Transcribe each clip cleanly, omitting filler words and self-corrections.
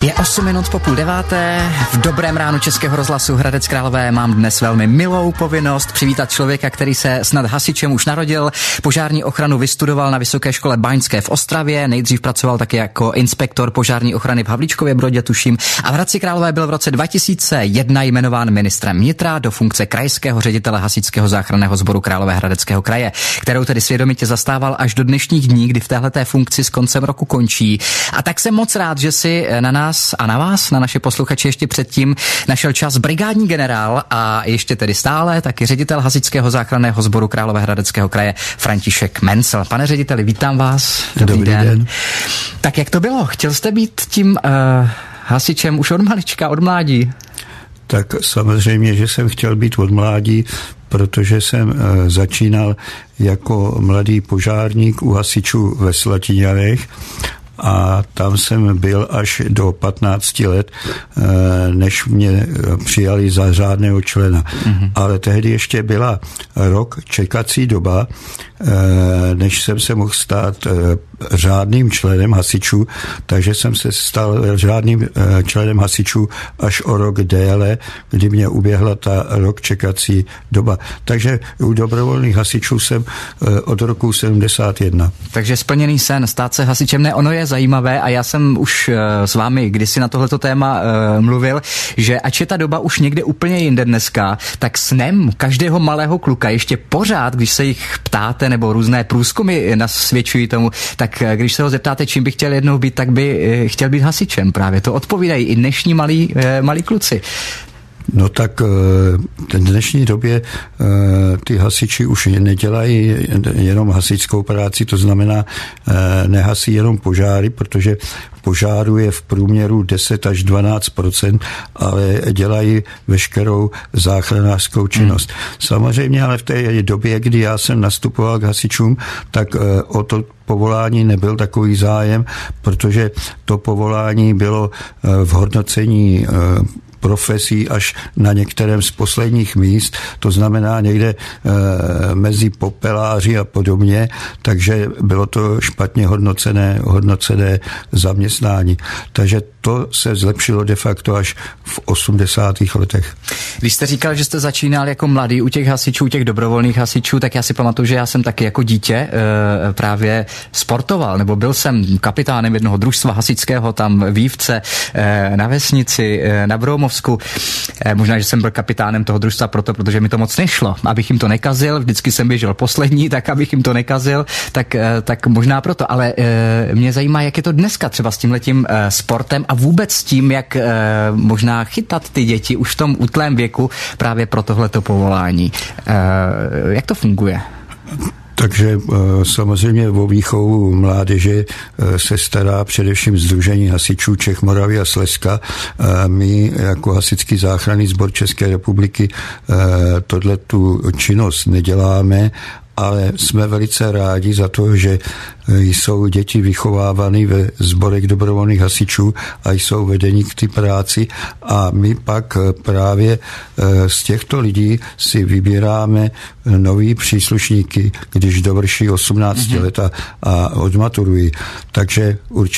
Je 8 minut po 8:30. V dobrém ránu Českého rozhlasu Hradec Králové mám dnes velmi milou povinnost přivítat člověka, který se snad hasičem už narodil. Požární ochranu vystudoval na Vysoké škole báňské v Ostravě, nejdřív pracoval taky jako inspektor požární ochrany v Havlíčkově Brodě, tuším, a v Hradci Králové byl v roce 2001 jmenován ministrem vnitra do funkce krajského ředitele hasičského záchranného sboru Královéhradeckého kraje, kterou tedy svědomitě zastával až do dnešních dní, kdy v téhleté funkci s koncem roku končí. A tak jsem moc rád, že si na nás a na vás, na naše posluchače ještě předtím našel čas brigádní generál a ještě tedy stále taky ředitel hasičského záchranného sboru Královéhradeckého kraje František Mencl. Pane řediteli, vítám vás. Dobrý den. Tak jak to bylo? Chtěl jste být tím hasičem už od malička, od mládí? Tak samozřejmě, že jsem chtěl být od mládí, protože jsem začínal jako mladý požárník u hasičů ve Slatiňanech a tam jsem byl až do 15 let, než mě přijali za řádného člena. Mm-hmm. Ale tehdy ještě byla rok čekací doba, než jsem se mohl stát řádným členem hasičů, takže jsem se stal řádným členem hasičů až o rok déle, kdy mě uběhla ta rok čekací doba. Takže u dobrovolných hasičů jsem od roku 71. Takže splněný sen, stát se hasičem, ne, ono je zajímavé a já jsem už s vámi kdysi na tohleto téma mluvil, že ač je ta doba už někde úplně jinde dneska, tak snem každého malého kluka ještě pořád, když se jich ptáte, nebo různé průzkumy nasvědčují tomu, tak když se ho zeptáte, čím by chtěl jednou být, tak by chtěl být hasičem právě. To odpovídají i dnešní malí kluci. No tak v dnešní době ty hasiči už nedělají jenom hasičskou práci, to znamená nehasí jenom požáry, protože požáru je v průměru 10 až 12%, ale dělají veškerou záchranářskou činnost. Samozřejmě, ale v té době, kdy já jsem nastupoval k hasičům, tak o to povolání nebyl takový zájem, protože to povolání bylo v hodnocení profesí až na některém z posledních míst, to znamená někde mezi popeláři a podobně, takže bylo to špatně hodnocené zaměstnání. Takže to se zlepšilo de facto až v 80. letech. Když jste říkal, že jste začínal jako mladý u těch hasičů, těch dobrovolných hasičů, tak já si pamatuju, že já jsem taky jako dítě právě sportoval, nebo byl jsem kapitánem jednoho družstva hasičského tam v Jívce, na vesnici, na Broumovsku. Možná, že jsem byl kapitánem toho družstva protože mi to moc nešlo, abych jim to nekazil, vždycky jsem běžel poslední, tak abych jim to nekazil, tak možná proto, ale mě zajímá, jak je to dneska třeba s tímhletím sportem a vůbec s tím, jak možná chytat ty děti už v tom útlém věku právě pro tohleto povolání. Jak to funguje? Takže samozřejmě o výchovu mládeže se stará především Sdružení hasičů Čech, Moravy a Slezska. My jako Hasičský záchranný sbor České republiky tohletu činnost neděláme, ale jsme velice rádi za to, že jsou děti vychovávány ve sborech dobrovolných hasičů a jsou vedení k té práci a my pak právě z těchto lidí si vybíráme nový příslušníky, když dovrší 18 let a odmaturují. Takže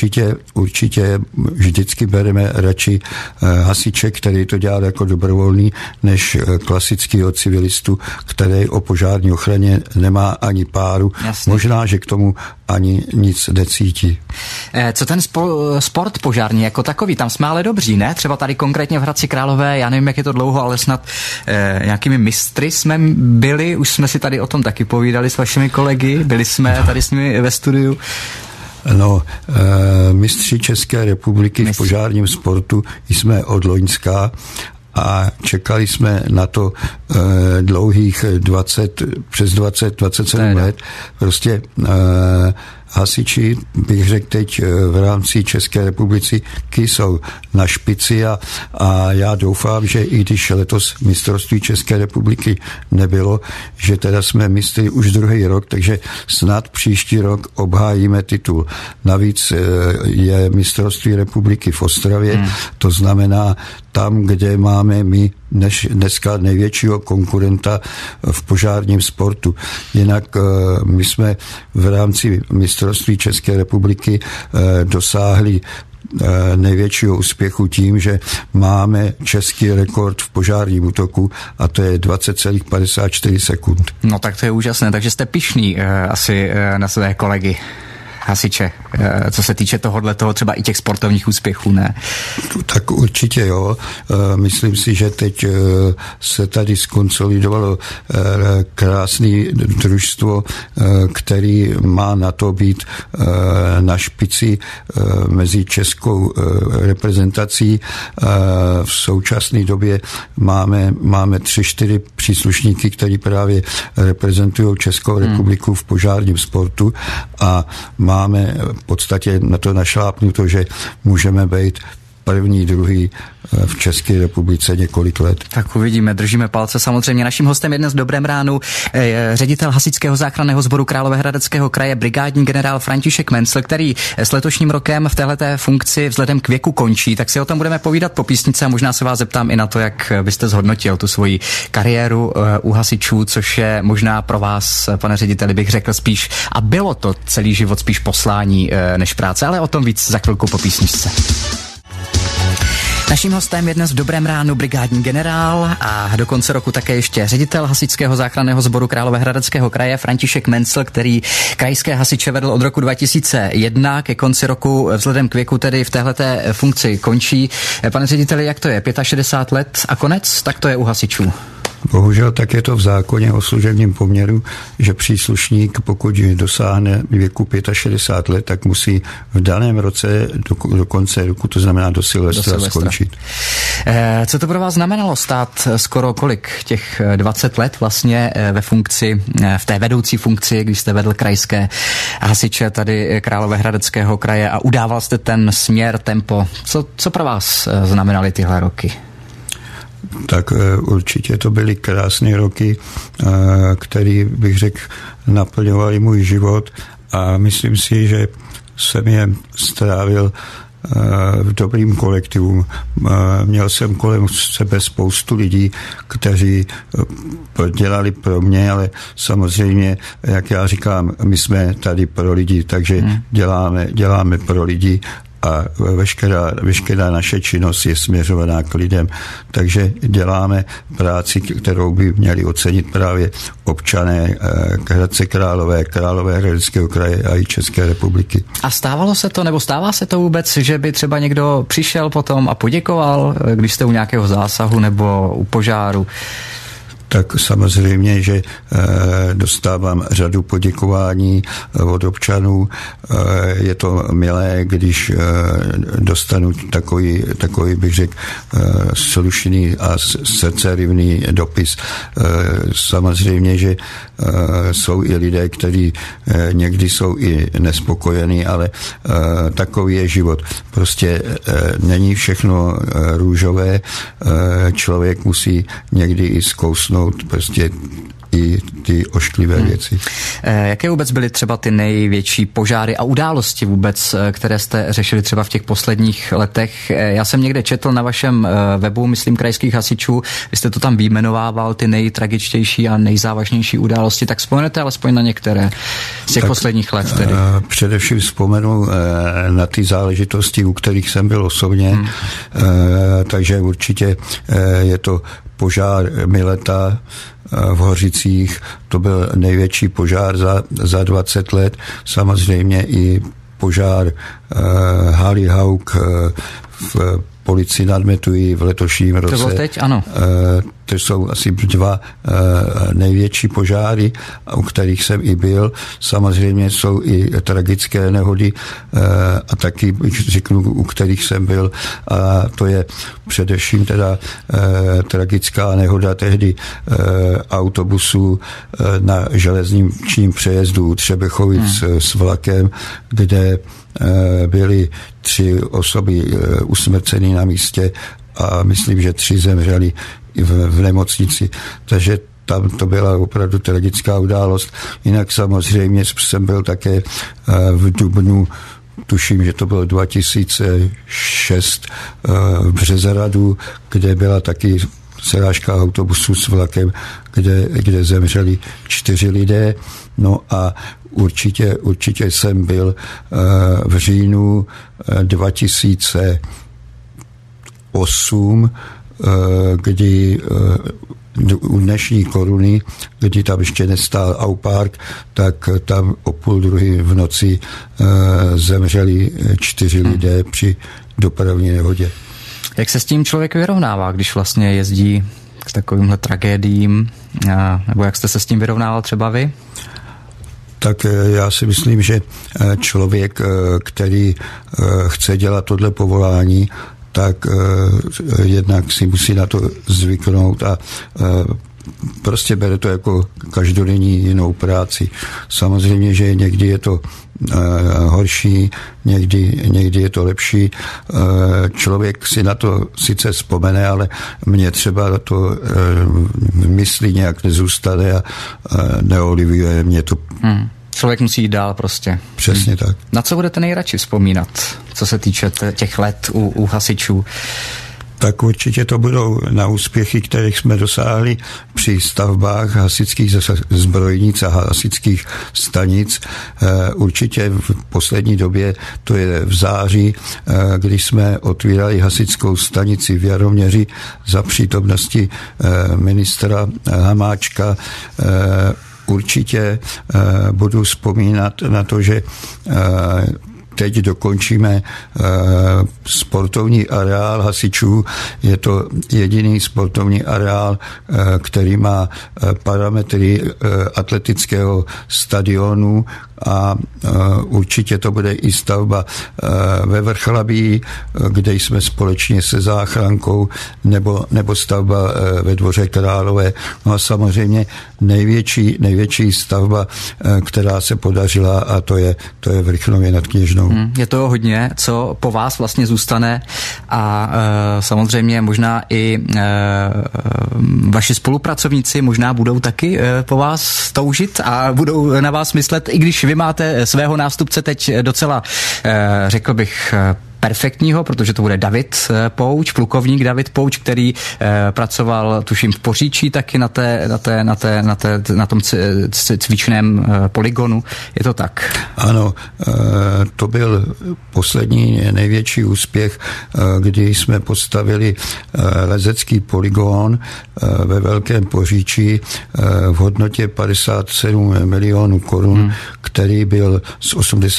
určitě vždycky bereme radši hasiče, který to dělá jako dobrovolný, než klasického civilistu, který o požární ochraně nemá ani páru. Jasně. Možná, že k tomu ani nic necítí. Co ten sport požární jako takový? Tam jsme ale dobří, ne? Třeba tady konkrétně v Hradci Králové, já nevím, jak je to dlouho, ale snad nějakými mistry jsme byli, už jsme si tady o tom taky povídali s vašimi kolegy, byli jsme tady s nimi ve studiu. No, mistři České republiky v požárním sportu jsme od loňska a čekali jsme na to dlouhých 27 let. Prostě hasiči, bych řekl teď v rámci České republiky, jsou na špici a já doufám, že i když letos mistrovství České republiky nebylo, že teda jsme mistry už druhý rok, takže snad příští rok obhájíme titul. Navíc je mistrovství republiky v Ostravě, to znamená tam, kde máme my dneska největšího konkurenta v požárním sportu. Jinak my jsme v rámci mistrovství České republiky dosáhli největšího úspěchu tím, že máme český rekord v požárním útoku a to je 20,54 sekund. No tak to je úžasné, takže jste pyšný asi na své kolegy hasiče, co se týče toho třeba i těch sportovních úspěchů, ne? Tak určitě jo. Myslím si, že teď se tady skonsolidovalo krásný družstvo, který má na to být na špici mezi českou reprezentací. V současné době máme 3-4 příslušníky, kteří právě reprezentují Českou republiku v požárním sportu a máme v podstatě na to našlápnuto, že můžeme být první, druhý v České republice několik let. Tak uvidíme, držíme palce. Samozřejmě naším hostem je dnes v Dobrém ránu ředitel Hasičského záchranného sboru Královéhradeckého kraje, brigádní generál František Mencl, který s letošním rokem v téhleté funkci vzhledem k věku končí. Tak si o tom budeme povídat po písnice a možná se vás zeptám i na to, jak byste zhodnotil tu svoji kariéru u hasičů, což je možná pro vás, pane řediteli, bych řekl spíš, a bylo to celý život spíš poslání než práce, ale o tom víc za chvilku po písničce. Naším hostem je dnes v Dobrém ránu brigádní generál a do konce roku také ještě ředitel Hasičského záchranného sboru Královéhradeckého kraje František Mencl, který krajské hasiče vedl od roku 2001, ke konci roku vzhledem k věku tedy v téhleté funkci končí. Pane řediteli, jak to je? 65 let a konec? Tak to je u hasičů. Bohužel tak je to v zákoně o služebním poměru, že příslušník, pokud dosáhne věku 65 let, tak musí v daném roce do konce roku, to znamená do Silvestra skončit. Co to pro vás znamenalo stát skoro kolik? Těch 20 let vlastně ve funkci, v té vedoucí funkci, když jste vedl krajské hasiče tady Královéhradeckého kraje a udával jste ten směr, tempo. Co pro vás znamenaly tyhle roky? Tak určitě to byly krásné roky, které, bych řekl, naplňovaly můj život a myslím si, že jsem je strávil v dobrým kolektivu. Měl jsem kolem sebe spoustu lidí, kteří dělali pro mě, ale samozřejmě, jak já říkám, my jsme tady pro lidi, takže děláme pro lidi a veškerá naše činnost je směřovaná k lidem. Takže děláme práci, kterou by měli ocenit právě občané Hradce Králové, Královéhradeckého kraje a i České republiky. A stávalo se to, nebo stává se to vůbec, že by třeba někdo přišel potom a poděkoval, když jste u nějakého zásahu nebo u požáru? Tak samozřejmě, že dostávám řadu poděkování od občanů. Je to milé, když dostanu takový bych řekl, slušný a srdcerivný dopis. Samozřejmě, že jsou i lidé, kteří někdy jsou i nespokojení, ale takový je život. Prostě není všechno růžové. Člověk musí někdy i zkousnout prostě i ty ošklivé věci. Jaké vůbec byly třeba ty největší požáry a události vůbec, které jste řešili třeba v těch posledních letech? Já jsem někde četl na vašem webu, myslím, krajských hasičů, vy jste to tam vyjmenovával, ty nejtragičtější a nejzávažnější události, tak vzpomenete alespoň na některé z těch posledních let tedy. Především vzpomenu na ty záležitosti, u kterých jsem byl osobně, takže určitě je to požár Mileta v Hořicích, to byl největší požár za 20 let. Samozřejmě i požár Haly Hauk v Policii nad Metují v letošním roce. To bylo teď, ano. To jsou asi 2 největší požáry, u kterých jsem i byl. Samozřejmě jsou i tragické nehody a taky řeknu, u kterých jsem byl. A to je především teda tragická nehoda tehdy autobusu na železničním přejezdu Třebechovic s vlakem, kde byly 3 osoby usmrcený na místě a myslím, že 3 zemřeli v nemocnici. Takže tam to byla opravdu tragická událost. Jinak samozřejmě jsem byl také v dubnu, tuším, že to bylo 2006 v Březaradu, kde byla taky srážka autobusu s vlakem, kde zemřeli 4 lidé. No a určitě jsem byl v říjnu 2008, kdy u dnešní Koruny, kdy tam ještě nestál Aupark, tak tam o 1:30 v noci zemřeli 4 lidé při dopravní nehodě. Jak se s tím člověk vyrovnává, když vlastně jezdí k takovýmhle tragédiím, nebo jak jste se s tím vyrovnával třeba vy? Tak já si myslím, že člověk, který chce dělat tohle povolání, tak jednak si musí na to zvyknout a prostě bere to jako každodenní jinou práci. Samozřejmě, že někdy je to horší, někdy je to lepší. Člověk si na to sice vzpomene, ale mě třeba to v mysli nějak nezůstane a neolivuje mě to. Člověk musí jít dál prostě. Přesně tak. Na co budete nejradši vzpomínat, co se týče těch let u hasičů? Tak určitě to budou na úspěchy, kterých jsme dosáhli při stavbách hasičských zbrojnic a hasičských stanic. Určitě v poslední době, to je v září, když jsme otvírali hasičskou stanici v Jaroměři za přítomnosti ministra Hamáčka. Určitě budu vzpomínat na to, že teď dokončíme sportovní areál hasičů. Je to jediný sportovní areál, který má parametry atletického stadionu a určitě to bude i stavba ve Vrchlabí, kde jsme společně se záchrankou, nebo stavba ve Dvoře Králové. No a samozřejmě největší stavba, která se podařila, a to je v Rychnově nad Kněžnou. Je to hodně, co po vás vlastně zůstane a samozřejmě možná i vaši spolupracovníci možná budou taky po vás toužit a budou na vás myslet, i když vy máte svého nástupce teď docela, řekl bych, perfektního, protože to bude David Pouč, plukovník David Pouč, který pracoval, tuším, v Poříčí taky na tom cvičném poligonu. Je to tak? Ano, to byl poslední největší úspěch, kdy jsme postavili lezecký poligon ve Velkém Poříčí v hodnotě 57 milionů korun, který byl z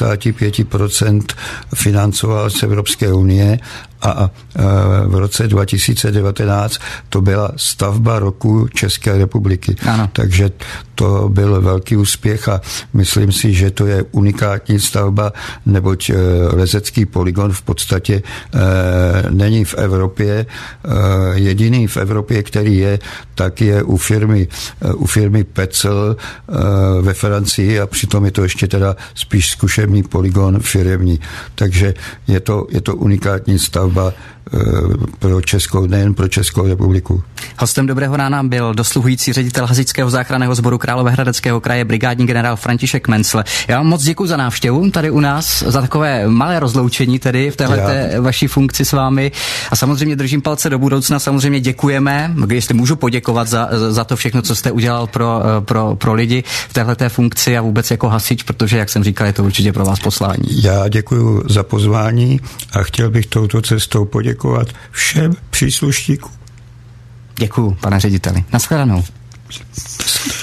85% financoval z Evropské unie a v roce 2019 to byla stavba roku České republiky. Ano. Takže to byl velký úspěch a myslím si, že to je unikátní stavba, neboť lezecký poligon v podstatě není v Evropě. Jediný v Evropě, který je, tak je u firmy Pecel ve Francii a přitom je to ještě teda spíš zkušební poligon firemní. Takže je to unikátní stavba pro Českou, nejen pro Českou republiku. Hostem Dobrého rána byl dosluhující ředitel Hasičského záchranného sboru Královéhradeckého kraje brigádní generál František Mencl. Já vám moc děkuji za návštěvu tady u nás, za takové malé rozloučení tedy v téhleté vaší funkci s vámi a samozřejmě držím palce do budoucna, samozřejmě děkujeme, jestli můžu poděkovat za to všechno, co jste udělal pro lidi v téhleté funkci a vůbec jako hasič, protože, jak jsem říkal, je to určitě pro vás poslání. Já děkuji za pozvání a chtěl bych touto cestou poděkovat všem příslušníkům. Děkuju, pane řediteli. Nashledanou.